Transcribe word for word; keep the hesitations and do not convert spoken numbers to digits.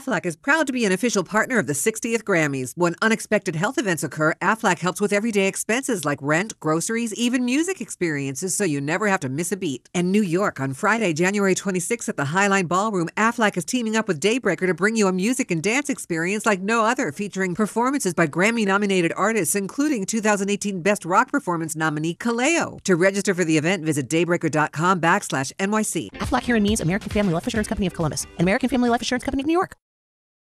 Aflac is proud to be an official partner of the sixtieth Grammys. When unexpected health events occur, Aflac helps with everyday expenses like rent, groceries, even music experiences, so you never have to miss a beat. In New York, on Friday, January twenty-sixth at the Highline Ballroom, Aflac is teaming up with Daybreaker to bring you a music and dance experience like no other, featuring performances by Grammy-nominated artists, including two thousand eighteen Best Rock Performance nominee Kaleo. To register for the event, visit daybreaker.com backslash NYC. Aflac here and means American Family Life Insurance Company of Columbus, and American Family Life Insurance Company of New York.